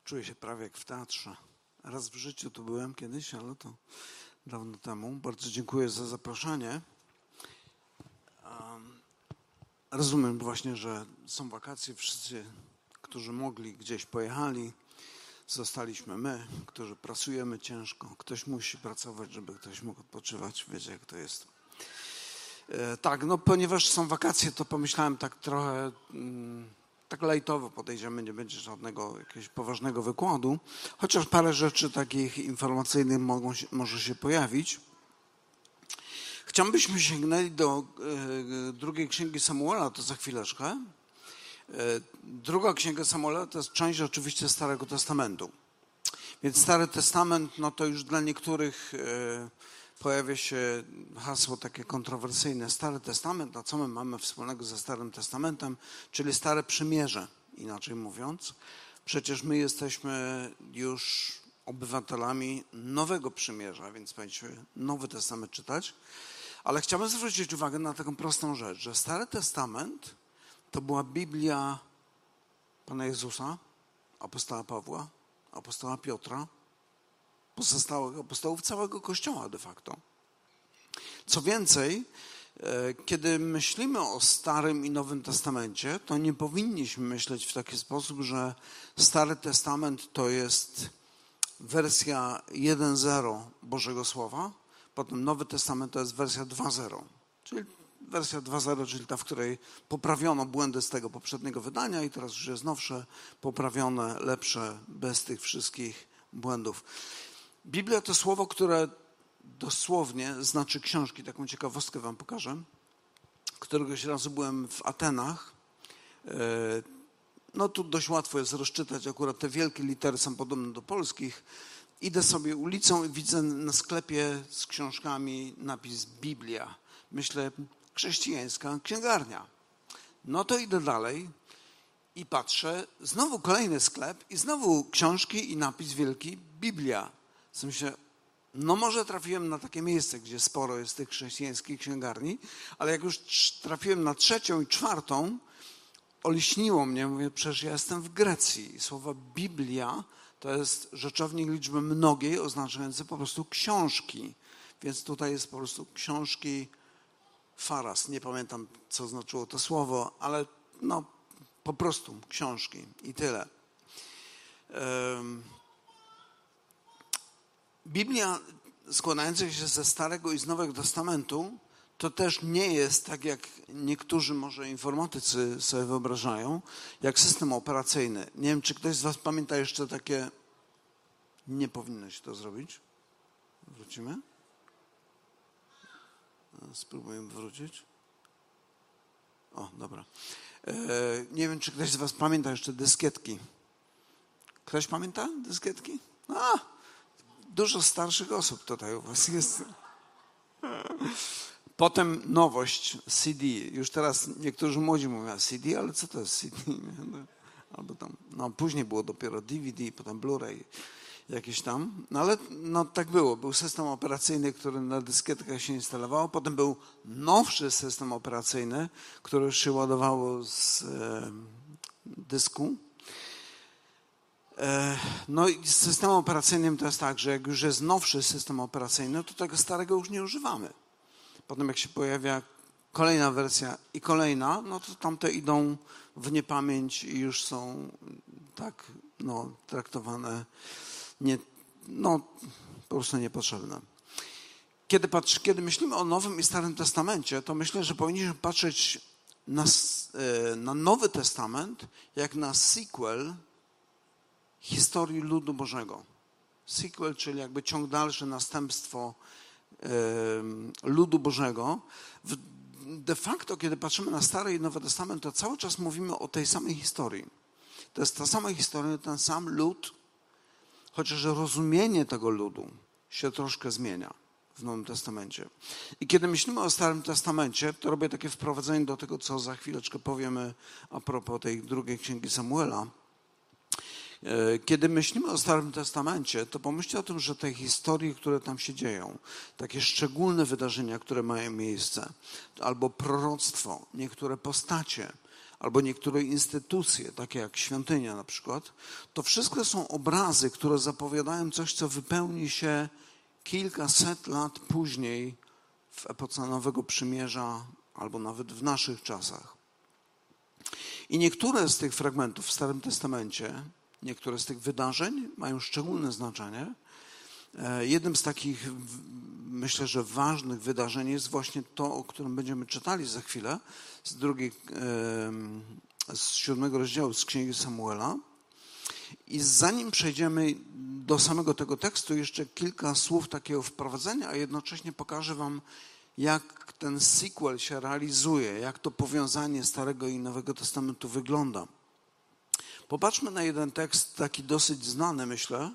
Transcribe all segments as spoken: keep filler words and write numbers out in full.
Czuję się prawie jak w teatrze. Raz w życiu tu byłem kiedyś, ale to dawno temu. Bardzo dziękuję za zaproszenie. Um, rozumiem właśnie, że są wakacje. Wszyscy, którzy mogli, gdzieś pojechali. Zostaliśmy my, którzy pracujemy ciężko. Ktoś musi pracować, żeby ktoś mógł odpoczywać. Wiecie, jak to jest. E, tak, no ponieważ są wakacje, to pomyślałem tak trochę... Mm, tak lajtowo podejdziemy, nie będzie żadnego jakiegoś poważnego wykładu, chociaż parę rzeczy takich informacyjnych mogą się, może się pojawić. Chciałbym, byśmy sięgnęli do e, drugiej księgi Samuela, to za chwileczkę. E, druga księga Samuela to jest część oczywiście Starego Testamentu. Więc Stary Testament, no to już dla niektórych e, pojawia się hasło takie kontrowersyjne. Stary Testament, a co my mamy wspólnego ze Starym Testamentem? Czyli Stare Przymierze, inaczej mówiąc. Przecież my jesteśmy już obywatelami Nowego Przymierza, więc powinniśmy Nowy Testament czytać. Ale chciałbym zwrócić uwagę na taką prostą rzecz, że Stary Testament to była Biblia Pana Jezusa, apostoła Pawła, apostoła Piotra, pozostałych apostołów całego Kościoła de facto. Co więcej, kiedy myślimy o Starym i Nowym Testamencie, to nie powinniśmy myśleć w taki sposób, że Stary Testament to jest wersja jeden zero Bożego Słowa, potem Nowy Testament to jest wersja dwa zero, czyli wersja dwa zero, czyli ta, w której poprawiono błędy z tego poprzedniego wydania i teraz już jest nowsze, poprawione, lepsze, bez tych wszystkich błędów. Biblia to słowo, które dosłownie znaczy książki. Taką ciekawostkę wam pokażę. Któregoś razu byłem w Atenach. No tu dość łatwo jest rozczytać. Akurat te wielkie litery są podobne do polskich. Idę sobie ulicą i widzę na sklepie z książkami napis Biblia. Myślę, chrześcijańska księgarnia. No to idę dalej i patrzę. Znowu kolejny sklep i znowu książki i napis wielki Biblia. Myślę, no może trafiłem na takie miejsce, gdzie sporo jest tych chrześcijańskich księgarni, ale jak już trafiłem na trzecią i czwartą, oliśniło mnie, mówię, przecież ja jestem w Grecji. Słowo Biblia to jest rzeczownik liczby mnogiej, oznaczający po prostu książki. Więc tutaj jest po prostu książki faras. Nie pamiętam, co znaczyło to słowo, ale no po prostu książki i tyle. Um, Biblia składająca się ze Starego i z Nowego Testamentu to też nie jest, tak jak niektórzy może informatycy sobie wyobrażają, jak system operacyjny. Nie wiem, czy ktoś z was pamięta jeszcze takie... Nie powinno się to zrobić. Wrócimy? Spróbujemy wrócić. O, dobra. E, nie wiem, czy ktoś z was pamięta jeszcze dyskietki. Ktoś pamięta dyskietki? A! Dużo starszych osób tutaj u was jest. Potem nowość, C D. Już teraz niektórzy młodzi mówią C D, ale co to jest C D? Albo tam, no później było dopiero D V D, potem Blu-ray jakieś tam. No ale no tak było. Był system operacyjny, który na dyskietkach się instalował. Potem był nowszy system operacyjny, który się ładowało z e, dysku. No i z systemem operacyjnym to jest tak, że jak już jest nowszy system operacyjny, to tego starego już nie używamy. Potem jak się pojawia kolejna wersja i kolejna, no to tamte idą w niepamięć i już są tak no, traktowane, nie, no po prostu niepotrzebne. Kiedy, patrzy, kiedy myślimy o Nowym i Starym Testamencie, to myślę, że powinniśmy patrzeć na, na Nowy Testament jak na sequel historii ludu Bożego. Sequel, czyli jakby ciąg dalszy, następstwo e, ludu Bożego. W, de facto, kiedy patrzymy na Stary i Nowy Testament, to cały czas mówimy o tej samej historii. To jest ta sama historia, ten sam lud, chociaż rozumienie tego ludu się troszkę zmienia w Nowym Testamencie. I kiedy myślimy o Starym Testamencie, to robię takie wprowadzenie do tego, co za chwileczkę powiemy a propos tej drugiej księgi Samuela. Kiedy myślimy o Starym Testamencie, to pomyślcie o tym, że te historie, które tam się dzieją, takie szczególne wydarzenia, które mają miejsce, albo proroctwo, niektóre postacie, albo niektóre instytucje, takie jak świątynia na przykład, to wszystko są obrazy, które zapowiadają coś, co wypełni się kilkaset lat później w epoce Nowego Przymierza albo nawet w naszych czasach. I niektóre z tych fragmentów w Starym Testamencie, niektóre z tych wydarzeń mają szczególne znaczenie. Jednym z takich, myślę, że ważnych wydarzeń jest właśnie to, o którym będziemy czytali za chwilę, z drugiej, z siódmego rozdziału z Księgi Samuela. I zanim przejdziemy do samego tego tekstu, jeszcze kilka słów takiego wprowadzenia, a jednocześnie pokażę wam, jak ten sequel się realizuje, jak to powiązanie Starego i Nowego Testamentu wygląda. Popatrzmy na jeden tekst, taki dosyć znany, myślę,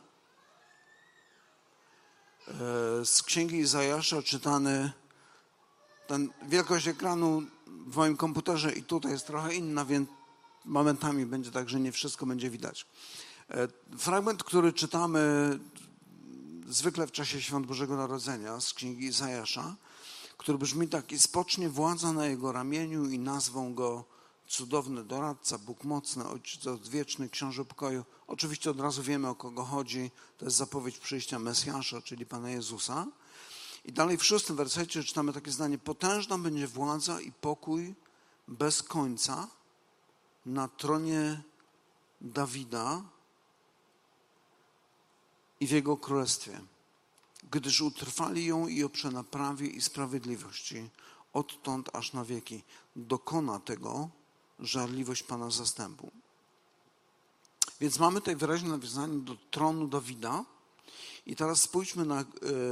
z Księgi Izajasza, czytany. Ten wielkość ekranu w moim komputerze i tutaj jest trochę inna, więc momentami będzie tak, że nie wszystko będzie widać. Fragment, który czytamy zwykle w czasie Świąt Bożego Narodzenia z Księgi Izajasza, który brzmi tak: i spocznie władza na jego ramieniu i nazwą go cudowny doradca, Bóg mocny, Ojciec odwieczny, Książę pokoju. Oczywiście od razu wiemy, o kogo chodzi. To jest zapowiedź przyjścia Mesjasza, czyli Pana Jezusa. I dalej w szóstym wersecie czytamy takie zdanie: potężna będzie władza i pokój bez końca na tronie Dawida i w jego królestwie, gdyż utrwali ją i oprze na prawie i sprawiedliwości odtąd aż na wieki. Dokona tego żarliwość Pana zastępu. Więc mamy tutaj wyraźne nawiązanie do tronu Dawida. I teraz spójrzmy na y,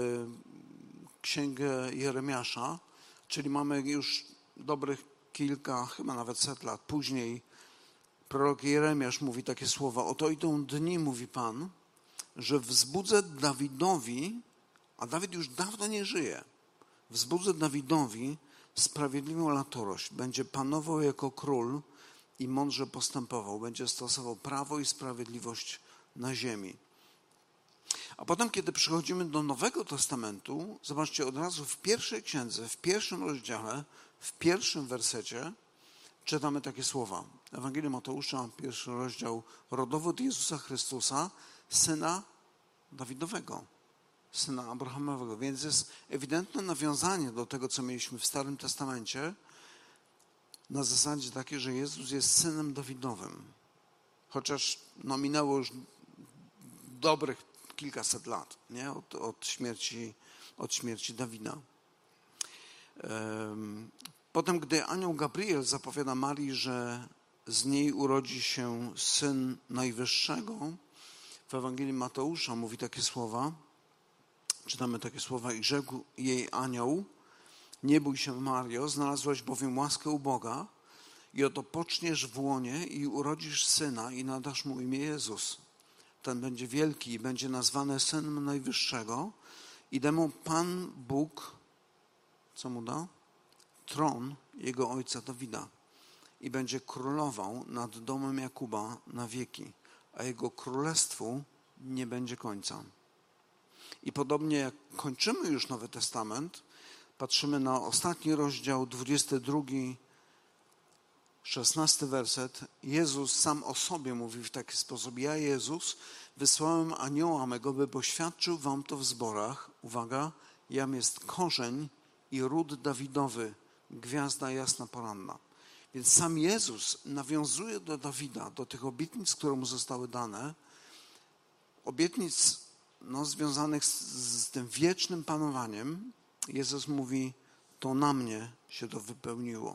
Księgę Jeremiasza, czyli mamy już dobrych kilka, chyba nawet set lat później. Prorok Jeremiasz mówi takie słowa: oto idą dni, mówi Pan, że wzbudzę Dawidowi, a Dawid już dawno nie żyje, wzbudzę Dawidowi sprawiedliwą latorość, będzie panował jako król i mądrze postępował, będzie stosował prawo i sprawiedliwość na ziemi. A potem, kiedy przychodzimy do Nowego Testamentu, zobaczcie, od razu w pierwszej księdze, w pierwszym rozdziale, w pierwszym wersecie czytamy takie słowa. Ewangelia Mateusza, pierwszy rozdział, rodowód Jezusa Chrystusa, syna Dawidowego, syna Abrahamowego. Więc jest ewidentne nawiązanie do tego, co mieliśmy w Starym Testamencie, na zasadzie takiej, że Jezus jest synem Dawidowym. Chociaż no, minęło już dobrych kilkaset lat, nie? Od, od, śmierci, od śmierci Dawida. Potem, gdy anioł Gabriel zapowiada Marii, że z niej urodzi się Syn Najwyższego, w Ewangelii Mateusza mówi takie słowa, czytamy takie słowa: i rzekł jej anioł: nie bój się, Mario, znalazłaś bowiem łaskę u Boga i oto poczniesz w łonie i urodzisz syna i nadasz mu imię Jezus. Ten będzie wielki i będzie nazwany Synem Najwyższego i da mu Pan Bóg, co mu da? Tron jego ojca Dawida i będzie królował nad domem Jakuba na wieki, a jego królestwu nie będzie końca. I podobnie jak kończymy już Nowy Testament, patrzymy na ostatni rozdział, dwudziesty drugi, szesnasty werset. Jezus sam o sobie mówi w taki sposób: ja, Jezus, wysłałem anioła mego, by poświadczył wam to w zborach. Uwaga, jam jest korzeń i ród Dawidowy, gwiazda jasna poranna. Więc sam Jezus nawiązuje do Dawida, do tych obietnic, które mu zostały dane, obietnic no, związanych z, z tym wiecznym panowaniem. Jezus mówi: to na mnie się to wypełniło.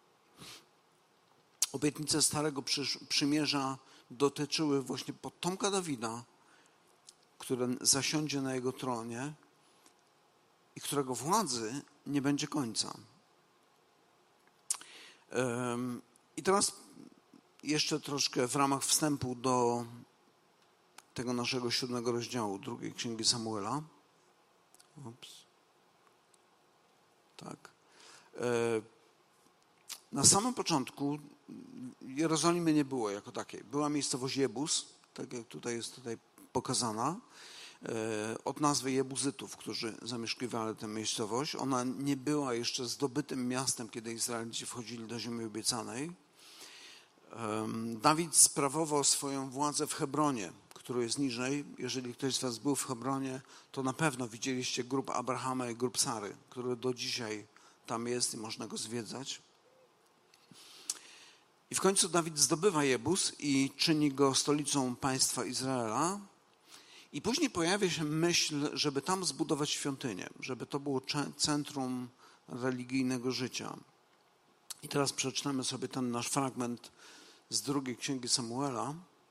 Obietnice Starego Przymierza dotyczyły właśnie potomka Dawida, który zasiądzie na jego tronie i którego władzy nie będzie końca. I teraz jeszcze troszkę w ramach wstępu do tego naszego siódmego rozdziału drugiej Księgi Samuela. Ups. Tak. Na samym początku Jerozolimy nie było jako takiej. Była miejscowość Jebus, tak jak tutaj jest tutaj pokazana, od nazwy Jebuzytów, którzy zamieszkiwali tę miejscowość. Ona nie była jeszcze zdobytym miastem, kiedy Izraelici wchodzili do ziemi obiecanej. Dawid sprawował swoją władzę w Hebronie, który jest niżej. Jeżeli ktoś z was był w Hebronie, to na pewno widzieliście grób Abrahama i grób Sary, który do dzisiaj tam jest i można go zwiedzać. I w końcu Dawid zdobywa Jebus i czyni go stolicą państwa Izraela. I później pojawia się myśl, żeby tam zbudować świątynię, żeby to było centrum religijnego życia. I teraz przeczytamy sobie ten nasz fragment z drugiej księgi Samuela.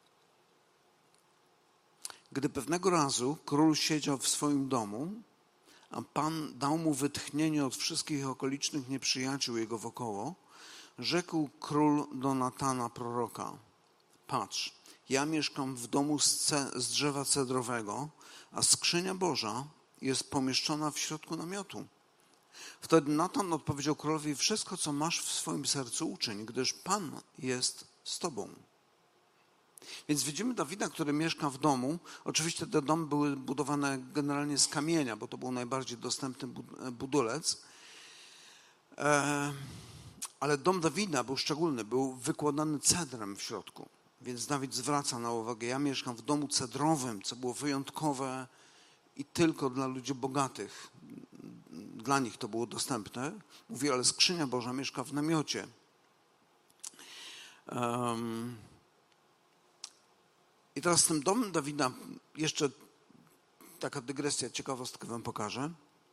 Gdy pewnego razu król siedział w swoim domu, a Pan dał mu wytchnienie od wszystkich okolicznych nieprzyjaciół jego wokoło, rzekł król do Natana proroka: patrz, ja mieszkam w domu z, ce, z drzewa cedrowego, a skrzynia Boża jest pomieszczona w środku namiotu. Wtedy Natan odpowiedział królowi: wszystko, co masz w swoim sercu, uczyń, gdyż Pan jest z tobą. Więc widzimy Dawida, który mieszka w domu. Oczywiście te domy były budowane generalnie z kamienia, bo to był najbardziej dostępny budulec. Ale dom Dawida był szczególny, był wykładany cedrem w środku. Więc Dawid zwraca na uwagę: ja mieszkam w domu cedrowym, co było wyjątkowe i tylko dla ludzi bogatych. Dla nich to było dostępne. Mówi, ale skrzynia Boża mieszka w namiocie. Um, I teraz z tym domem Dawida jeszcze taka dygresja, ciekawostkę wam pokażę.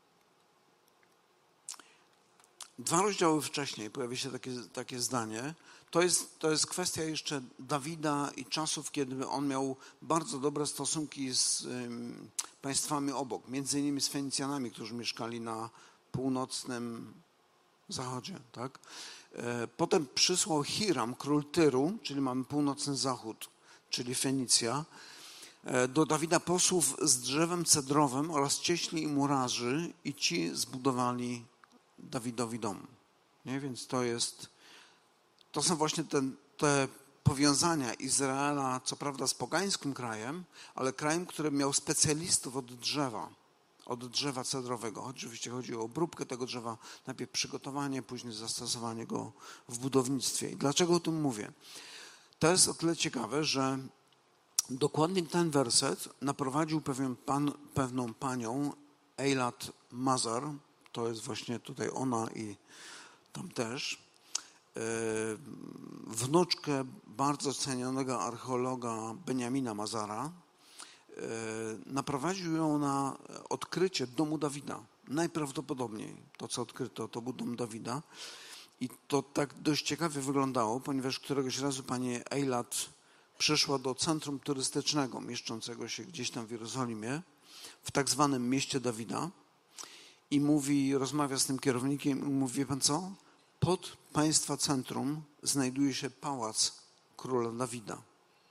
Dwa rozdziały wcześniej pojawia się takie, takie zdanie. To jest, to jest kwestia jeszcze Dawida i czasów, kiedy on miał bardzo dobre stosunki z um, państwami obok, między innymi z Fenicjanami, którzy mieszkali na północnym zachodzie. Tak? E, potem przysłał Hiram, król Tyru, czyli mamy północny zachód, czyli Fenicja, e, do Dawida posłów z drzewem cedrowym oraz cieśli i murarzy i ci zbudowali Dawidowi dom. Nie? Więc to jest, to są właśnie te, te powiązania Izraela, co prawda z pogańskim krajem, ale krajem, który miał specjalistów od drzewa, od drzewa cedrowego. Oczywiście chodzi o obróbkę tego drzewa, najpierw przygotowanie, później zastosowanie go w budownictwie. I dlaczego o tym mówię? To jest o tyle ciekawe, że dokładnie ten werset naprowadził pewien pan, pewną panią, Eilat Mazar, to jest właśnie tutaj ona i tam też, wnuczkę bardzo cenionego archeologa Benjamina Mazara. Naprowadził ją na odkrycie domu Dawida. Najprawdopodobniej to, co odkryto, to był dom Dawida. I to tak dość ciekawie wyglądało, ponieważ któregoś razu pani Eilat przyszła do centrum turystycznego mieszczącego się gdzieś tam w Jerozolimie, w tak zwanym mieście Dawida, i mówi, rozmawia z tym kierownikiem i mówi: wie pan co? Pod państwa centrum znajduje się pałac króla Dawida.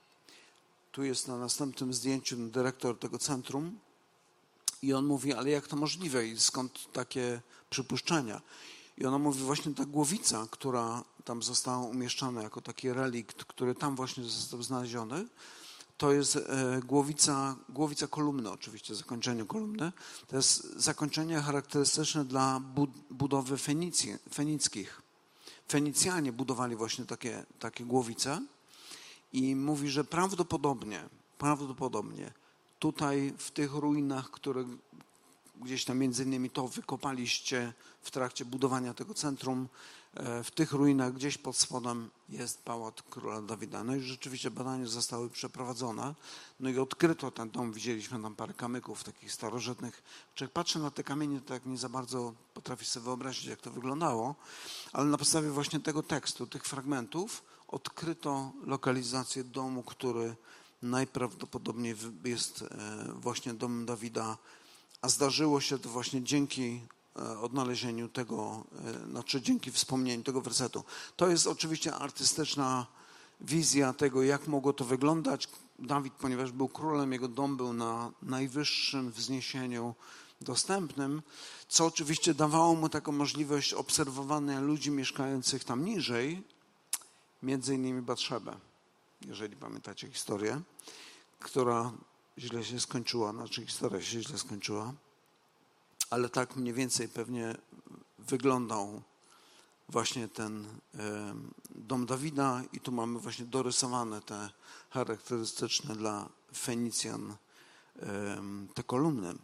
Tu jest na następnym zdjęciu dyrektor tego centrum i on mówi: ale jak to możliwe i skąd takie przypuszczenia? I ona mówi: właśnie ta głowica, która tam została umieszczona jako taki relikt, który tam właśnie został znaleziony, to jest głowica, głowica kolumny, oczywiście zakończenie kolumny. To jest zakończenie charakterystyczne dla budowy Fenicji, fenickich. Fenicjanie budowali właśnie takie, takie głowice i mówi, że prawdopodobnie, prawdopodobnie tutaj w tych ruinach, które gdzieś tam między innymi to wykopaliście w trakcie budowania tego centrum, w tych ruinach gdzieś pod spodem jest pałac króla Dawida. No i rzeczywiście badania zostały przeprowadzone. No i odkryto ten dom. Widzieliśmy tam parę kamyków takich starożytnych. Jak patrzę na te kamienie, to tak nie za bardzo potrafię sobie wyobrazić, jak to wyglądało. Ale na podstawie właśnie tego tekstu, tych fragmentów, odkryto lokalizację domu, który najprawdopodobniej jest właśnie domem Dawida. A zdarzyło się to właśnie dzięki odnalezieniu tego, znaczy dzięki wspomnieniu tego wersetu. To jest oczywiście artystyczna wizja tego, jak mogło to wyglądać. Dawid, ponieważ był królem, jego dom był na najwyższym wzniesieniu dostępnym, co oczywiście dawało mu taką możliwość obserwowania ludzi mieszkających tam niżej, między innymi Batszebę, jeżeli pamiętacie historię, która źle się skończyła, znaczy historia się źle skończyła, ale tak mniej więcej pewnie wyglądał właśnie ten dom Dawida i tu mamy właśnie dorysowane te charakterystyczne dla Fenicjan te kolumny.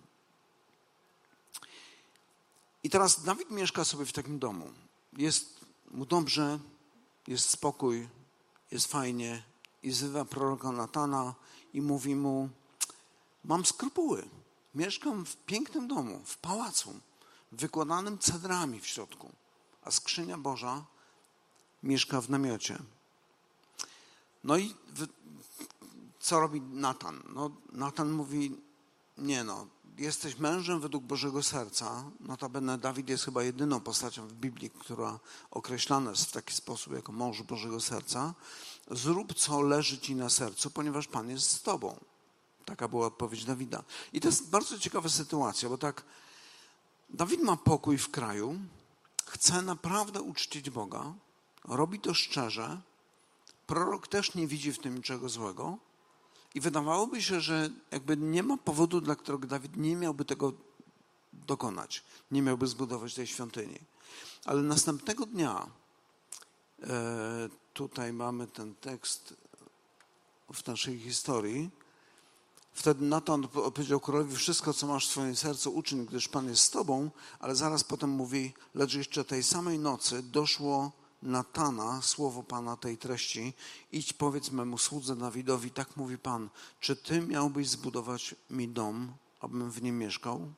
I teraz Dawid mieszka sobie w takim domu. Jest mu dobrze, jest spokój, jest fajnie i wzywa proroka Natana i mówi mu: mam skrupuły, mieszkam w pięknym domu, w pałacu, wykładanym cedrami w środku, a skrzynia Boża mieszka w namiocie. No i co robi Natan? No, Natan mówi: nie no, jesteś mężem według Bożego serca. Notabene Dawid jest chyba jedyną postacią w Biblii, która określana jest w taki sposób jako mąż Bożego serca. Zrób, co leży ci na sercu, ponieważ Pan jest z tobą. Taka była odpowiedź Dawida. I to jest bardzo ciekawa sytuacja, bo tak Dawid ma pokój w kraju, chce naprawdę uczcić Boga, robi to szczerze, prorok też nie widzi w tym niczego złego i wydawałoby się, że jakby nie ma powodu, dla którego Dawid nie miałby tego dokonać, nie miałby zbudować tej świątyni. Ale następnego dnia, e, tutaj mamy ten tekst w naszej historii, wtedy Natan powiedział królowi: wszystko, co masz w swoim sercu, uczyń, gdyż Pan jest z tobą, ale zaraz potem mówi: lecz jeszcze tej samej nocy doszło Natana słowo Pana tej treści: idź, powiedz memu słudze Dawidowi, tak mówi Pan, czy ty miałbyś zbudować mi dom, abym w nim mieszkał?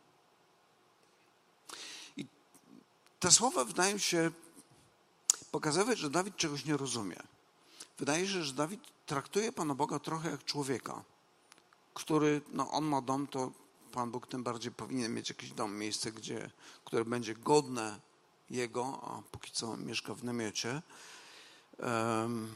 I te słowa wydają się pokazywać, że Dawid czegoś nie rozumie. Wydaje się, że Dawid traktuje Pana Boga trochę jak człowieka, który, no on ma dom, to Pan Bóg tym bardziej powinien mieć jakiś dom, miejsce, gdzie, które będzie godne Jego, a póki co mieszka w namiocie. Um,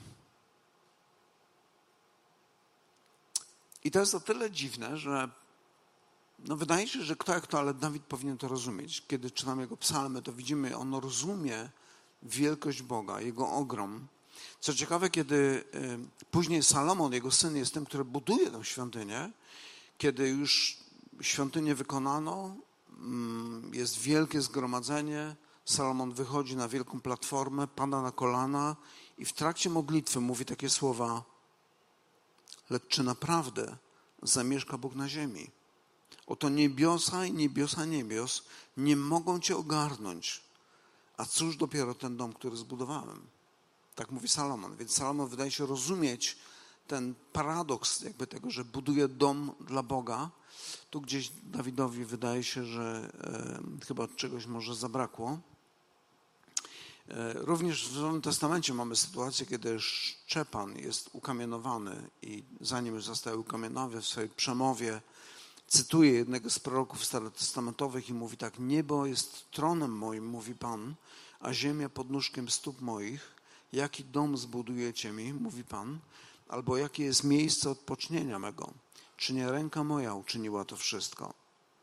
I to jest o tyle dziwne, że no wydaje się, że kto jak to, ale Dawid powinien to rozumieć. Kiedy czytamy jego psalmy, to widzimy, on rozumie wielkość Boga, Jego ogrom. Co ciekawe, kiedy y, później Salomon, jego syn, jest tym, który buduje tę świątynię, kiedy już świątynię wykonano, y, jest wielkie zgromadzenie, Salomon wychodzi na wielką platformę, pada na kolana i w trakcie modlitwy mówi takie słowa: lecz czy naprawdę zamieszka Bóg na ziemi? Oto niebiosa i niebiosa niebios nie mogą cię ogarnąć, a cóż dopiero ten dom, który zbudowałem. Tak mówi Salomon. Więc Salomon wydaje się rozumieć ten paradoks jakby tego, że buduje dom dla Boga. Tu gdzieś Dawidowi wydaje się, że e, chyba czegoś może zabrakło. E, również w Nowym Testamencie mamy sytuację, kiedy Szczepan jest ukamienowany i zanim zostaje ukamienowany w swojej przemowie cytuje jednego z proroków starotestamentowych i mówi tak: niebo jest tronem moim, mówi Pan, a ziemia podnóżkiem stóp moich. Jaki dom zbudujecie mi, mówi Pan, albo jakie jest miejsce odpocznienia mego? Czy nie ręka moja uczyniła to wszystko?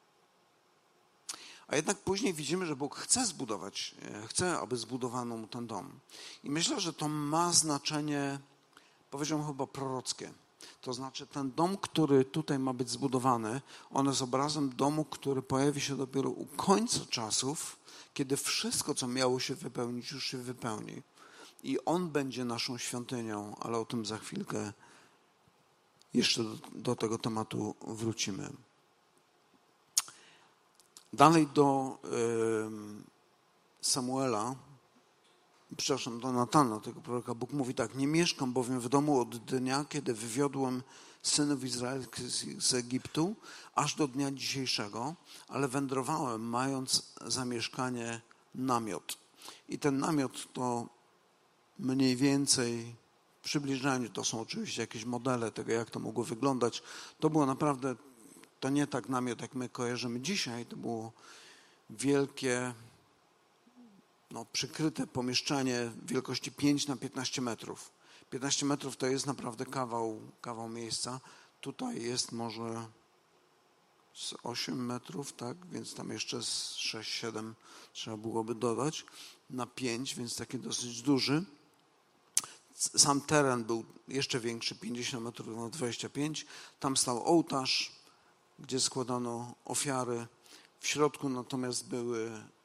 A jednak później widzimy, że Bóg chce zbudować, chce, aby zbudowano mu ten dom. I myślę, że to ma znaczenie, powiedziałbym chyba prorockie. To znaczy ten dom, który tutaj ma być zbudowany, on jest obrazem domu, który pojawi się dopiero u końca czasów, kiedy wszystko, co miało się wypełnić, już się wypełni. I on będzie naszą świątynią, ale o tym za chwilkę jeszcze do, do tego tematu wrócimy. Dalej do y, Samuela, przepraszam, do Natana, tego proroka. Bóg mówi tak: nie mieszkam bowiem w domu od dnia, kiedy wywiodłem synów izraelskich z Egiptu, aż do dnia dzisiejszego, ale wędrowałem, mając zamieszkanie namiot. I ten namiot to mniej więcej w przybliżeniu, to są oczywiście jakieś modele tego, jak to mogło wyglądać. To było naprawdę, to nie tak namiot, jak my kojarzymy dzisiaj, to było wielkie, no, przykryte pomieszczenie wielkości pięć na piętnaście metrów. piętnaście metrów to jest naprawdę kawał, kawał miejsca. Tutaj jest może z osiem metrów, tak, więc tam jeszcze z sześć siedem trzeba byłoby dodać na pięć, więc taki dosyć duży. Sam teren był jeszcze większy, pięćdziesiąt metrów na dwadzieścia pięć. Tam stał ołtarz, gdzie składano ofiary. W środku natomiast były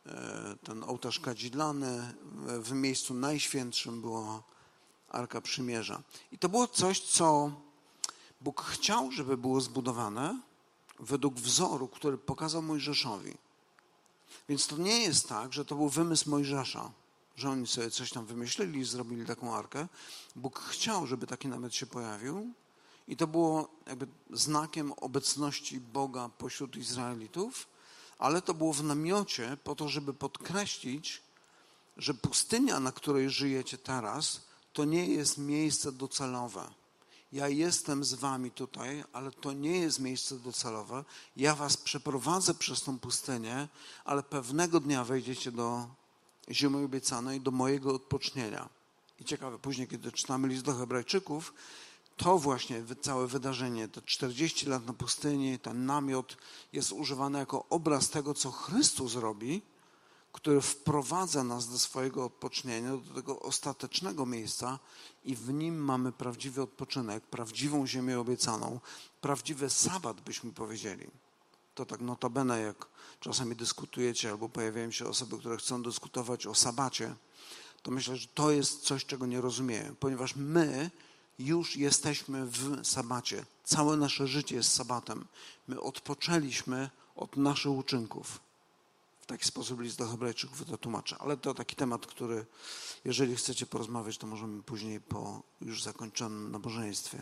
ten ołtarz kadzidlany, w miejscu najświętszym była Arka Przymierza. I to było coś, co Bóg chciał, żeby było zbudowane według wzoru, który pokazał Mojżeszowi. Więc to nie jest tak, że to był wymysł Mojżesza, że oni sobie coś tam wymyślili i zrobili taką arkę. Bóg chciał, żeby taki namiot się pojawił i to było jakby znakiem obecności Boga pośród Izraelitów, ale to było w namiocie po to, żeby podkreślić, że pustynia, na której żyjecie teraz, to nie jest miejsce docelowe. Ja jestem z wami tutaj, ale to nie jest miejsce docelowe. Ja was przeprowadzę przez tą pustynię, ale pewnego dnia wejdziecie do ziemi obiecanej, do mojego odpocznienia. I ciekawe, później, kiedy czytamy list do Hebrajczyków, to właśnie całe wydarzenie, te czterdzieści lat na pustyni, ten namiot jest używany jako obraz tego, co Chrystus robi, który wprowadza nas do swojego odpocznienia, do tego ostatecznego miejsca i w nim mamy prawdziwy odpoczynek, prawdziwą ziemię obiecaną, prawdziwy sabat, byśmy powiedzieli. To tak notabene, jak czasami dyskutujecie albo pojawiają się osoby, które chcą dyskutować o sabacie, to myślę, że to jest coś, czego nie rozumieją, ponieważ my już jesteśmy w sabacie. Całe nasze życie jest sabatem. My odpoczęliśmy od naszych uczynków. W taki sposób list do Hebrajczyków to tłumaczę. Ale to taki temat, który, jeżeli chcecie porozmawiać, to możemy później po już zakończonym nabożeństwie.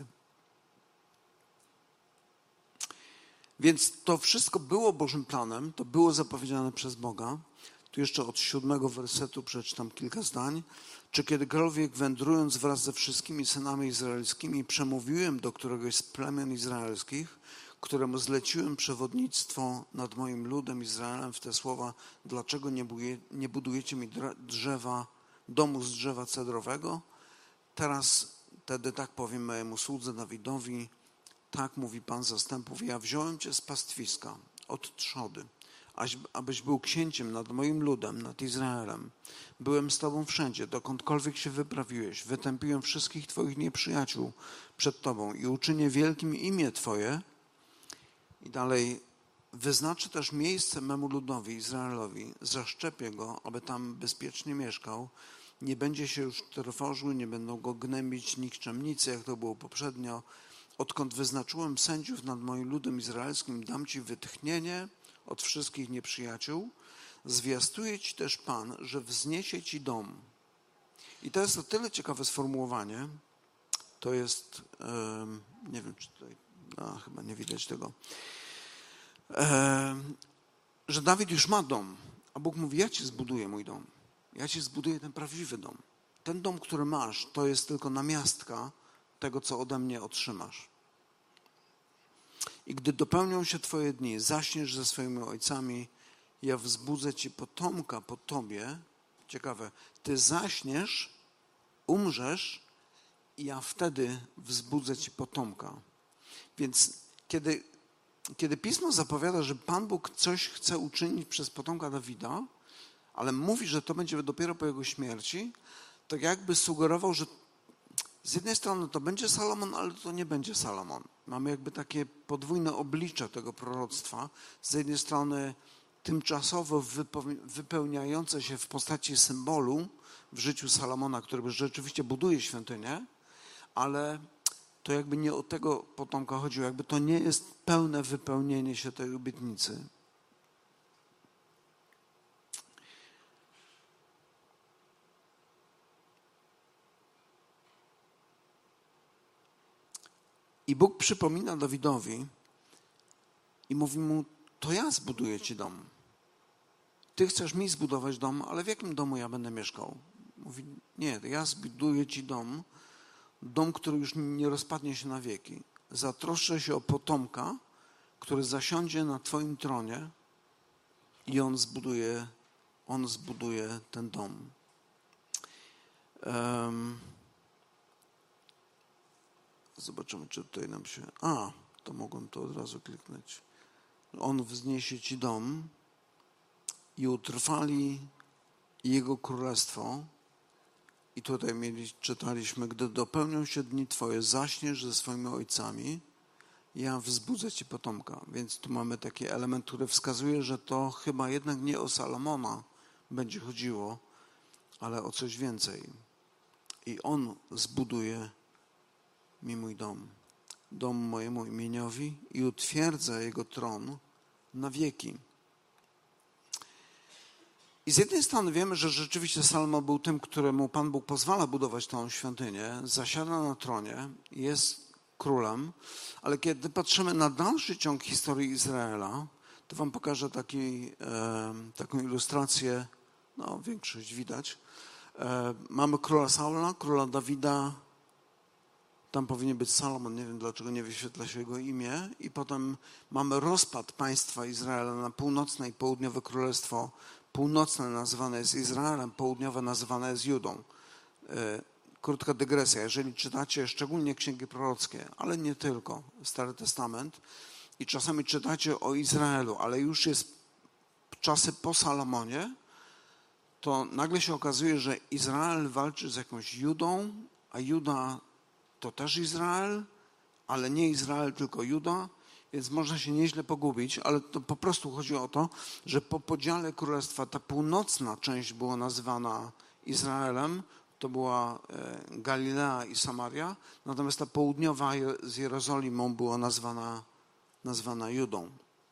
Więc to wszystko było Bożym planem, to było zapowiedziane przez Boga. Tu jeszcze od siódmego wersetu przeczytam kilka zdań. Czy kiedykolwiek wędrując wraz ze wszystkimi synami izraelskimi przemówiłem do któregoś z plemion izraelskich, któremu zleciłem przewodnictwo nad moim ludem Izraelem w te słowa, dlaczego nie, buje, nie budujecie mi drzewa, domu z drzewa cedrowego? Teraz wtedy tak powiem mojemu słudze Dawidowi, tak mówi Pan zastępów, ja wziąłem cię z pastwiska, od trzody, abyś był księciem nad moim ludem, nad Izraelem. Byłem z tobą wszędzie, dokądkolwiek się wyprawiłeś. Wytępiłem wszystkich twoich nieprzyjaciół przed tobą i uczynię wielkim imię twoje. I dalej, wyznaczę też miejsce memu ludowi, Izraelowi, zaszczepię go, aby tam bezpiecznie mieszkał. Nie będzie się już trwożył, nie będą go gnębić nikczemnicy, jak to było poprzednio. Odkąd wyznaczyłem sędziów nad moim ludem izraelskim, dam ci wytchnienie od wszystkich nieprzyjaciół. Zwiastuje ci też Pan, że wzniesie ci dom. I to jest o tyle ciekawe sformułowanie. To jest, nie wiem, czy tutaj, no, chyba nie widać tego, że Dawid już ma dom, a Bóg mówi, ja ci zbuduję mój dom. Ja ci zbuduję ten prawdziwy dom. Ten dom, który masz, to jest tylko namiastka tego, co ode mnie otrzymasz. I gdy dopełnią się twoje dni, zaśniesz ze swoimi ojcami, ja wzbudzę ci potomka po tobie. Ciekawe, ty zaśniesz, umrzesz i ja wtedy wzbudzę ci potomka. Więc kiedy, kiedy Pismo zapowiada, że Pan Bóg coś chce uczynić przez potomka Dawida, ale mówi, że to będzie dopiero po jego śmierci, to jakby sugerował, że z jednej strony to będzie Salomon, ale to nie będzie Salomon. Mamy jakby takie podwójne oblicze tego proroctwa. Z jednej strony tymczasowo wypełniające się w postaci symbolu w życiu Salomona, który rzeczywiście buduje świątynię, ale to jakby nie o tego potomka chodziło, jakby to nie jest pełne wypełnienie się tej obietnicy. I Bóg przypomina Dawidowi i mówi mu, to ja zbuduję ci dom. Ty chcesz mi zbudować dom, ale w jakim domu ja będę mieszkał? Mówi, nie, ja zbuduję ci dom, dom, który już nie rozpadnie się na wieki. Zatroszczę się o potomka, który zasiądzie na twoim tronie i on zbuduje, on zbuduje ten dom. Um, Zobaczymy, czy tutaj nam się... A, to mogłem to od razu kliknąć. On wzniesie ci dom i utrwali jego królestwo. I tutaj mieli, czytaliśmy, gdy dopełnią się dni twoje, zaśniesz ze swoimi ojcami, ja wzbudzę ci potomka. Więc tu mamy taki element, który wskazuje, że to chyba jednak nie o Salomona będzie chodziło, ale o coś więcej. I On zbuduje mi mój dom, dom mojemu imieniowi i utwierdza Jego tron na wieki. I z jednej strony wiemy, że rzeczywiście Salomon był tym, któremu Pan Bóg pozwala budować tą świątynię, zasiada na tronie, jest królem, ale kiedy patrzymy na dalszy ciąg historii Izraela, to wam pokażę taki, e, taką ilustrację, no większość widać. E, mamy króla Saula, króla Dawida, tam powinien być Salomon, nie wiem dlaczego nie wyświetla się jego imię, i potem mamy rozpad państwa Izraela na północne i południowe królestwo. Północne nazywane jest Izraelem, południowe nazywane jest Judą. E, krótka dygresja, jeżeli czytacie szczególnie księgi prorockie, ale nie tylko, Stary Testament, i czasami czytacie o Izraelu, ale już jest czasy po Salomonie, to nagle się okazuje, że Izrael walczy z jakąś Judą, a Juda to też Izrael, ale nie Izrael, tylko Juda, więc można się nieźle pogubić, ale to po prostu chodzi o to, że po podziale królestwa ta północna część była nazywana Izraelem, to była Galilea i Samaria, natomiast ta południowa z Jerozolimą była nazwana, nazwana Judą.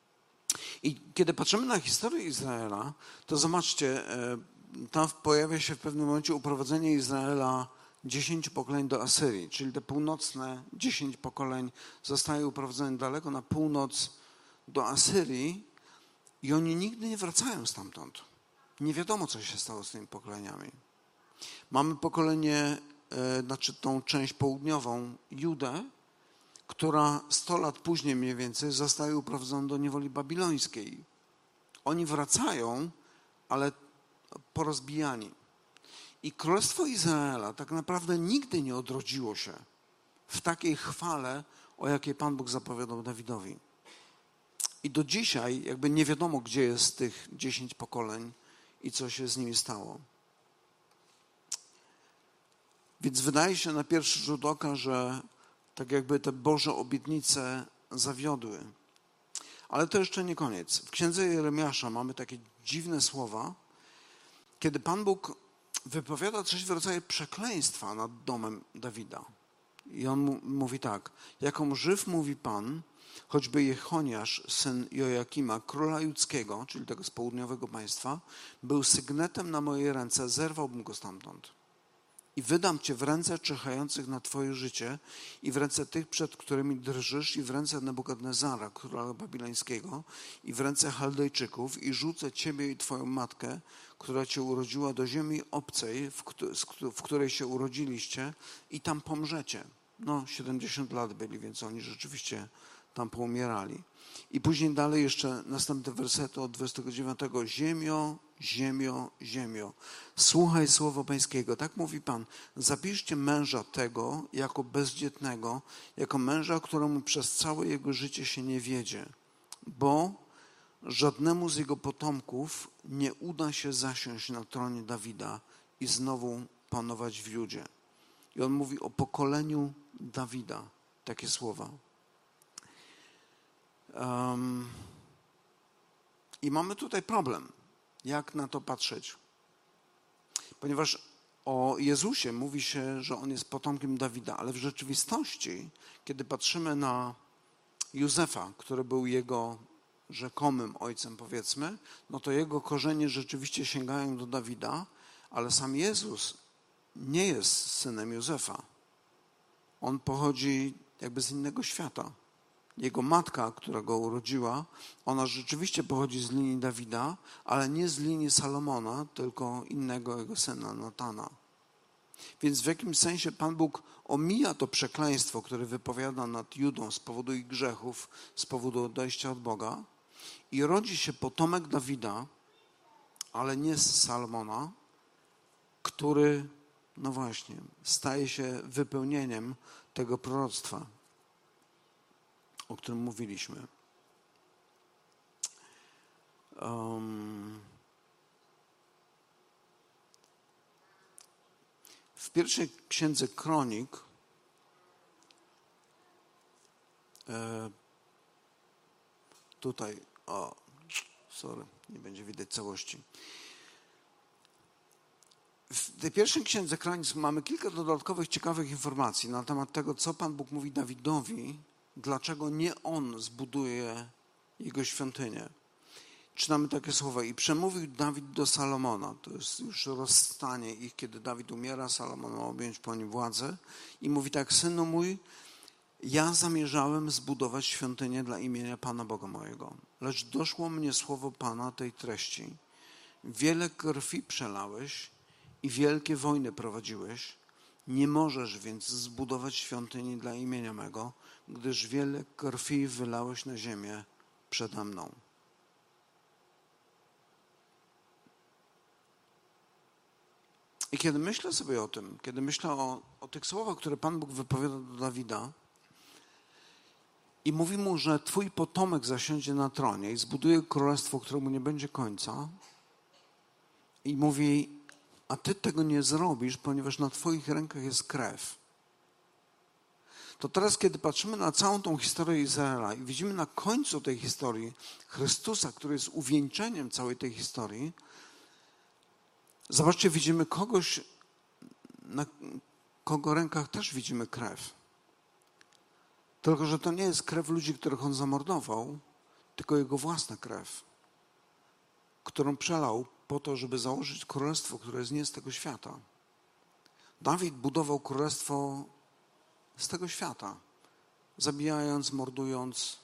I kiedy patrzymy na historię Izraela, to zobaczcie, tam pojawia się w pewnym momencie uprowadzenie Izraela dziesięciu pokoleń do Asyrii, czyli te północne dziesięć pokoleń zostaje uprowadzone daleko na północ do Asyrii i oni nigdy nie wracają stamtąd. Nie wiadomo, co się stało z tymi pokoleniami. Mamy pokolenie, znaczy tą część południową, Judę, która sto lat później mniej więcej zostaje uprowadzona do niewoli babilońskiej. Oni wracają, ale porozbijani. I Królestwo Izraela tak naprawdę nigdy nie odrodziło się w takiej chwale, o jakiej Pan Bóg zapowiadał Dawidowi. I do dzisiaj jakby nie wiadomo, gdzie jest tych dziesięć pokoleń i co się z nimi stało. Więc wydaje się na pierwszy rzut oka, że tak jakby te Boże obietnice zawiodły. Ale to jeszcze nie koniec. W księdze Jeremiasza mamy takie dziwne słowa, kiedy Pan Bóg wypowiada coś w rodzaju przekleństwa nad domem Dawida. I on mu, mówi tak: jaką żyw mówi Pan, choćby Jechoniasz, syn Jojakima, króla judzkiego, czyli tego z południowego państwa, był sygnetem na moje ręce, zerwałbym go stamtąd. I wydam cię w ręce czyhających na twoje życie i w ręce tych, przed którymi drżysz, i w ręce Nebukadnezara, króla babilońskiego, i w ręce Chaldejczyków, i rzucę ciebie i twoją matkę, która cię urodziła, do ziemi obcej, w, w której się urodziliście, i tam pomrzecie. No, siedemdziesiąt lat byli, więc oni rzeczywiście tam poumierali. I później dalej jeszcze następne wersety od dwudziestego dziewiątego. Ziemio, ziemio, ziemio, słuchaj słowa Pańskiego. Tak mówi Pan: zapiszcie męża tego jako bezdzietnego, jako męża, któremu przez całe jego życie się nie wiedzie, bo żadnemu z jego potomków nie uda się zasiąść na tronie Dawida i znowu panować w Judzie. I on mówi o pokoleniu Dawida. Takie słowa. Um, I mamy tutaj problem, jak na to patrzeć. Ponieważ o Jezusie mówi się, że On jest potomkiem Dawida, ale w rzeczywistości, kiedy patrzymy na Józefa, który był jego rzekomym ojcem, powiedzmy, no to jego korzenie rzeczywiście sięgają do Dawida, ale sam Jezus nie jest synem Józefa. On pochodzi jakby z innego świata. Jego matka, która go urodziła, ona rzeczywiście pochodzi z linii Dawida, ale nie z linii Salomona, tylko innego jego syna, Natana. Więc w jakimś sensie Pan Bóg omija to przekleństwo, które wypowiada nad Judą z powodu ich grzechów, z powodu odejścia od Boga, i rodzi się potomek Dawida, ale nie z Salomona, który, no właśnie, staje się wypełnieniem tego proroctwa, o którym mówiliśmy. Um, w pierwszej księdze Kronik e, tutaj, o, sorry, nie będzie widać całości. w tej pierwszej księdze Kronic mamy kilka dodatkowych, ciekawych informacji na temat tego, co Pan Bóg mówi Dawidowi, dlaczego nie on zbuduje jego świątynię. Czytamy takie słowa: i przemówił Dawid do Salomona. To jest już rozstanie ich, kiedy Dawid umiera, Salomon ma objąć po nim władzę. I mówi tak: synu mój, ja zamierzałem zbudować świątynię dla imienia Pana Boga mojego. Lecz doszło mnie słowo Pana tej treści: wiele krwi przelałeś i wielkie wojny prowadziłeś. Nie możesz więc zbudować świątyni dla imienia mego, gdyż wiele krwi wylałeś na ziemię przede mną. I kiedy myślę sobie o tym, kiedy myślę o, o tych słowach, które Pan Bóg wypowiada do Dawida i mówi mu, że twój potomek zasiądzie na tronie i zbuduje królestwo, któremu nie będzie końca, i mówi: a ty tego nie zrobisz, ponieważ na twoich rękach jest krew. To teraz, kiedy patrzymy na całą tą historię Izraela i widzimy na końcu tej historii Chrystusa, który jest uwieńczeniem całej tej historii, zobaczcie, widzimy kogoś, na kogo rękach też widzimy krew. Tylko że to nie jest krew ludzi, których on zamordował, tylko jego własna krew, którą przelał po to, żeby założyć królestwo, które jest nie z tego świata. Dawid budował królestwo z tego świata, zabijając, mordując,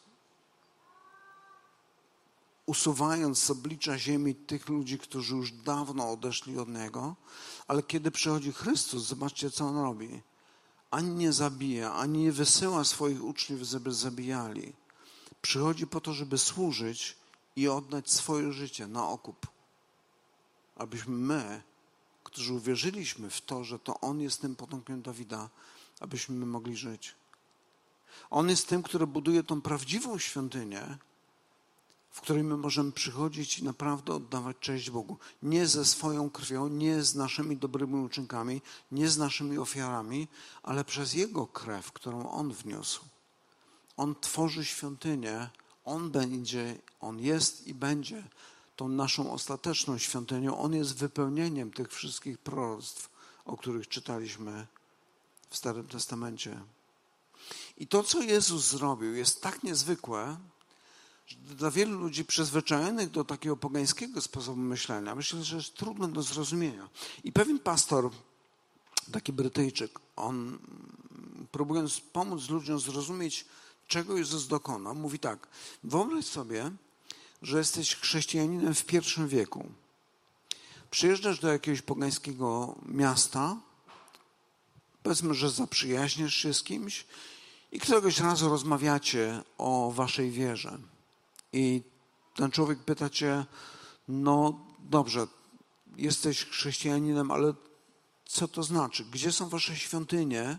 usuwając z oblicza ziemi tych ludzi, którzy już dawno odeszli od Niego. Ale kiedy przychodzi Chrystus, zobaczcie, co On robi. Ani nie zabija, ani nie wysyła swoich uczniów, żeby zabijali. Przychodzi po to, żeby służyć i oddać swoje życie na okup. Abyśmy my, którzy uwierzyliśmy w to, że to On jest tym potomkiem Dawida, abyśmy my mogli żyć. On jest tym, który buduje tą prawdziwą świątynię, w której my możemy przychodzić i naprawdę oddawać cześć Bogu. Nie ze swoją krwią, nie z naszymi dobrymi uczynkami, nie z naszymi ofiarami, ale przez Jego krew, którą On wniósł. On tworzy świątynię, On będzie, On jest i będzie tą naszą ostateczną świątynią. On jest wypełnieniem tych wszystkich proroctw, o których czytaliśmy w Starym Testamencie. I to, co Jezus zrobił, jest tak niezwykłe, że dla wielu ludzi przyzwyczajonych do takiego pogańskiego sposobu myślenia, myślę, że jest trudne do zrozumienia. I pewien pastor, taki Brytyjczyk, on próbując pomóc ludziom zrozumieć, czego Jezus dokonał, mówi tak: wyobraź sobie, że jesteś chrześcijaninem w pierwszym wieku. Przyjeżdżasz do jakiegoś pogańskiego miasta, powiedzmy, że zaprzyjaźniesz się z kimś i któregoś razu rozmawiacie o waszej wierze. I ten człowiek pyta cię: no dobrze, jesteś chrześcijaninem, ale co to znaczy? Gdzie są wasze świątynie,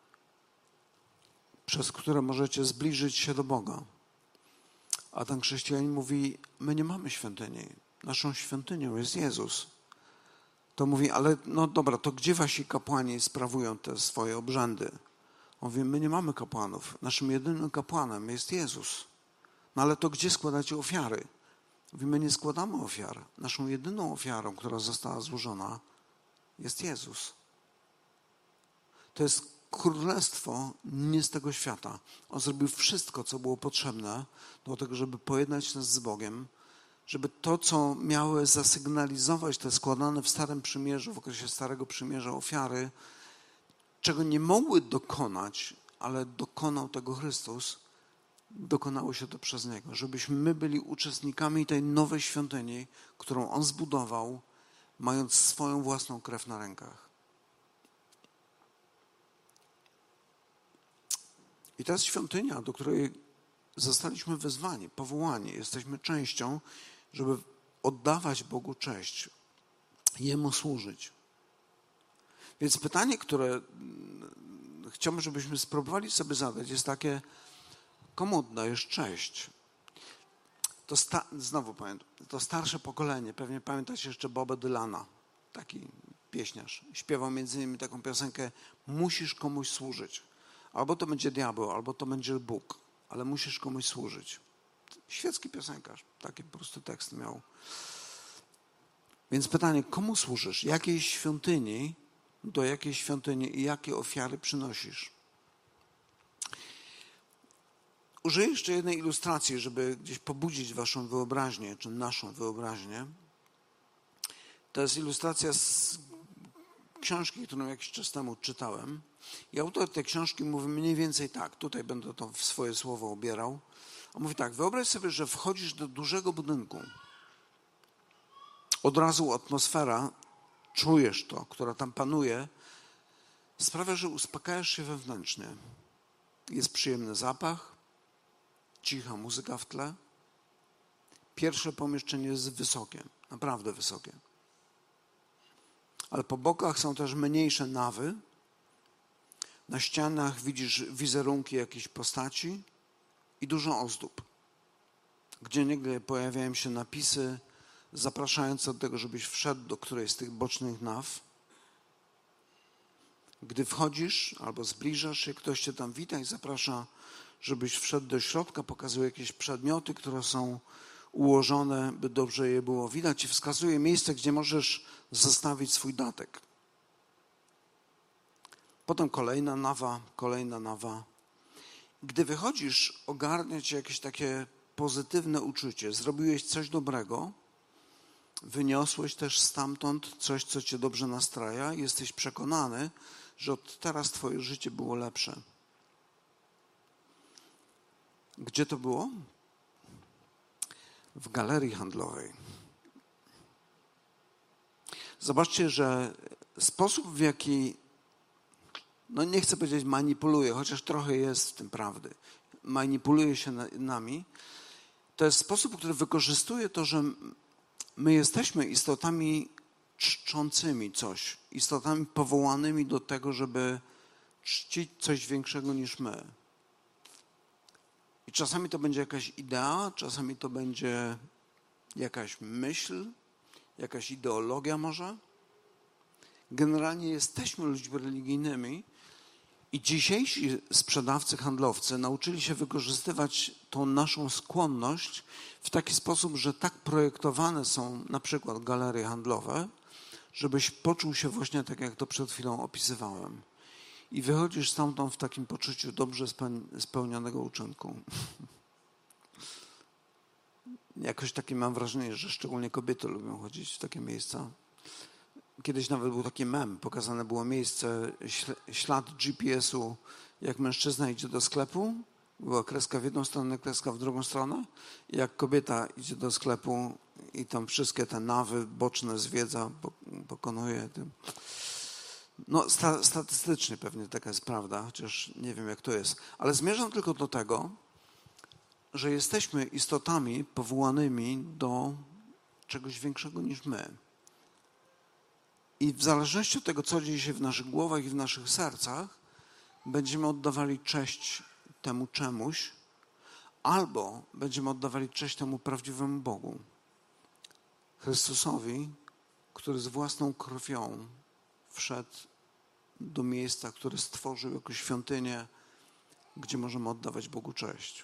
przez które możecie zbliżyć się do Boga? A ten chrześcijanin mówi: my nie mamy świątyni. Naszą świątynią jest Jezus. To mówi: ale no dobra, to gdzie wasi kapłani sprawują te swoje obrzędy? On mówi: my nie mamy kapłanów. Naszym jedynym kapłanem jest Jezus. No ale to gdzie składacie ofiary? Mówi: my nie składamy ofiar. Naszą jedyną ofiarą, która została złożona, jest Jezus. To jest królestwo nie z tego świata. On zrobił wszystko, co było potrzebne do tego, żeby pojednać nas z Bogiem, żeby to, co miały zasygnalizować te składane w Starym Przymierzu, w okresie Starego Przymierza ofiary, czego nie mogły dokonać, ale dokonał tego Chrystus, dokonało się to przez Niego. Żebyśmy my byli uczestnikami tej nowej świątyni, którą On zbudował, mając swoją własną krew na rękach. I to jest świątynia, do której zostaliśmy wezwani, powołani. Jesteśmy częścią, żeby oddawać Bogu cześć, Jemu służyć. Więc pytanie, które chciałbym, żebyśmy spróbowali sobie zadać, jest takie: komu oddajesz cześć? To sta- znowu powiem, to starsze pokolenie, pewnie pamiętacie jeszcze Boba Dylana, taki pieśniarz. Śpiewał między innymi taką piosenkę: musisz komuś służyć. Albo to będzie diabeł, albo to będzie Bóg, ale musisz komuś służyć. Świecki piosenkarz, taki po prostu tekst miał. Więc pytanie, komu służysz? Jakiej świątyni, do jakiej świątyni i jakie ofiary przynosisz? Użyję jeszcze jednej ilustracji, żeby gdzieś pobudzić waszą wyobraźnię, czy naszą wyobraźnię. To jest ilustracja z książki, którą jakiś czas temu czytałem. I autor tej książki mówi mniej więcej tak, tutaj będę to w swoje słowo ubierał. On mówi tak, wyobraź sobie, że wchodzisz do dużego budynku. Od razu atmosfera, czujesz to, która tam panuje, sprawia, że uspokajasz się wewnętrznie. Jest przyjemny zapach, cicha muzyka w tle. Pierwsze pomieszczenie jest wysokie, naprawdę wysokie. Ale po bokach są też mniejsze nawy. Na ścianach widzisz wizerunki jakiejś postaci i dużo ozdób. Gdzieniegdzie pojawiają się napisy zapraszające do tego, żebyś wszedł do którejś z tych bocznych naw. Gdy wchodzisz albo zbliżasz się, ktoś cię tam wita i zaprasza, żebyś wszedł do środka, pokazuje jakieś przedmioty, które są ułożone, by dobrze je było widać i wskazuje miejsce, gdzie możesz zostawić swój datek. Potem kolejna nawa, kolejna nawa. Gdy wychodzisz, ogarnia cię jakieś takie pozytywne uczucie. Zrobiłeś coś dobrego, wyniosłeś też stamtąd coś, co cię dobrze nastraja. Jesteś przekonany, że od teraz twoje życie było lepsze. Gdzie to było? W galerii handlowej. Zobaczcie, że sposób, w jaki, no nie chcę powiedzieć manipuluje, chociaż trochę jest w tym prawdy, manipuluje się nami, to jest sposób, który wykorzystuje to, że my jesteśmy istotami czczącymi coś, istotami powołanymi do tego, żeby czcić coś większego niż my. I czasami to będzie jakaś idea, czasami to będzie jakaś myśl, jakaś ideologia może. Generalnie jesteśmy ludźmi religijnymi i dzisiejsi sprzedawcy, handlowcy nauczyli się wykorzystywać tą naszą skłonność w taki sposób, że tak projektowane są na przykład galerie handlowe, żebyś poczuł się właśnie tak, jak to przed chwilą opisywałem. I wychodzisz stamtąd w takim poczuciu dobrze spełnionego uczynku. Jakoś takie mam wrażenie, że szczególnie kobiety lubią chodzić w takie miejsca. Kiedyś nawet był taki mem, pokazane było miejsce, ślad G P S u, jak mężczyzna idzie do sklepu, była kreska w jedną stronę, kreska w drugą stronę, i jak kobieta idzie do sklepu i tam wszystkie te nawy boczne zwiedza, pokonuje tym. No sta, statystycznie pewnie taka jest prawda, chociaż nie wiem jak to jest. Ale zmierzam tylko do tego, że jesteśmy istotami powołanymi do czegoś większego niż my. I w zależności od tego, co dzieje się w naszych głowach i w naszych sercach, będziemy oddawali cześć temu czemuś, albo będziemy oddawali cześć temu prawdziwemu Bogu. Chrystusowi, który z własną krwią wszedł do miejsca, które stworzył jako świątynię, gdzie możemy oddawać Bogu cześć.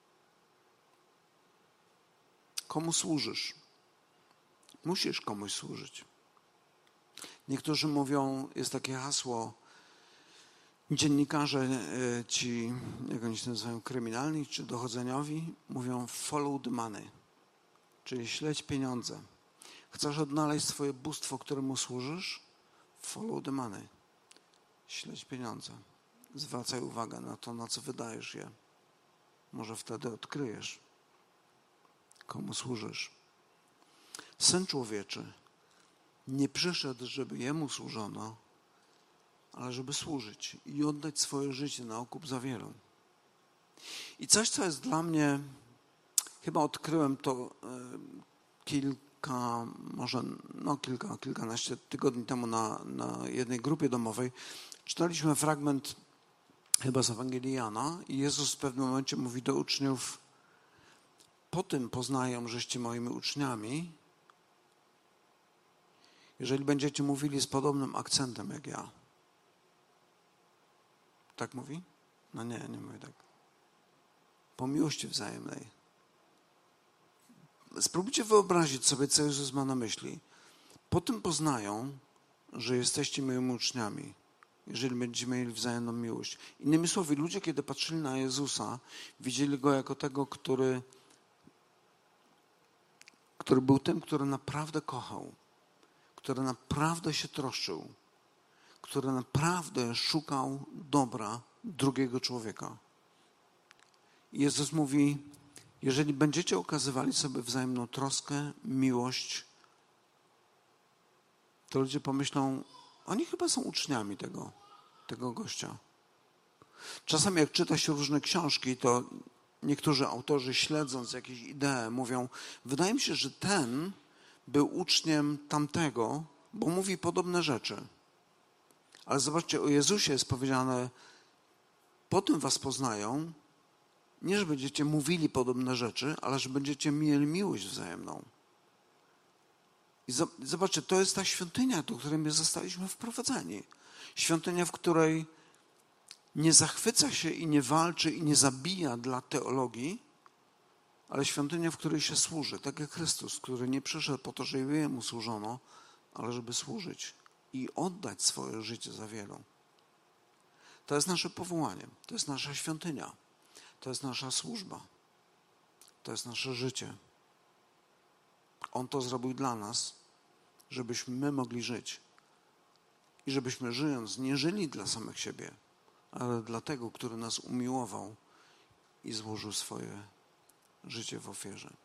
Komu służysz? Musisz komuś służyć. Niektórzy mówią, jest takie hasło, dziennikarze ci, jak oni się nazywają, kryminalni czy dochodzeniowi, mówią follow the money, czyli śledź pieniądze. Chcesz odnaleźć swoje bóstwo, któremu służysz? Follow the money. Śledź pieniądze. Zwracaj uwagę na to, na co wydajesz je. Może wtedy odkryjesz, komu służysz. Syn Człowieczy nie przyszedł, żeby Jemu służono, ale żeby służyć i oddać swoje życie na okup za wielu. I coś, co jest dla mnie, chyba odkryłem to kilka, może no kilka, kilkanaście tygodni temu na, na jednej grupie domowej. Czytaliśmy fragment chyba z Ewangelii Jana i Jezus w pewnym momencie mówi do uczniów: po tym poznają, żeście moimi uczniami, jeżeli będziecie mówili z podobnym akcentem jak ja. Tak mówi? No nie, nie mówi tak. Po miłości wzajemnej. Spróbujcie wyobrazić sobie, co Jezus ma na myśli. Po tym poznają, że jesteście moimi uczniami, jeżeli będziecie mieli wzajemną miłość. Innymi słowy, ludzie, kiedy patrzyli na Jezusa, widzieli Go jako tego, który, który był tym, który naprawdę kochał, który naprawdę się troszczył, który naprawdę szukał dobra drugiego człowieka. I Jezus mówi, jeżeli będziecie okazywali sobie wzajemną troskę, miłość, to ludzie pomyślą, oni chyba są uczniami tego, tego gościa. Czasami jak czyta się różne książki, to niektórzy autorzy, śledząc jakieś idee, mówią, wydaje mi się, że ten był uczniem tamtego, bo mówi podobne rzeczy. Ale zobaczcie, o Jezusie jest powiedziane, po tym was poznają, nie, że będziecie mówili podobne rzeczy, ale że będziecie mieli miłość wzajemną. I zobaczcie, to jest ta świątynia, do której my zostaliśmy wprowadzeni. Świątynia, w której nie zachwyca się i nie walczy i nie zabija dla teologii, ale świątynia, w której się służy, tak jak Chrystus, który nie przyszedł po to, żeby Jemu służono, ale żeby służyć i oddać swoje życie za wielu. To jest nasze powołanie, to jest nasza świątynia, to jest nasza służba, to jest nasze życie. On to zrobił dla nas, żebyśmy my mogli żyć. I żebyśmy żyjąc nie żyli dla samych siebie, ale dla tego, który nas umiłował i złożył swoje życie w ofierze.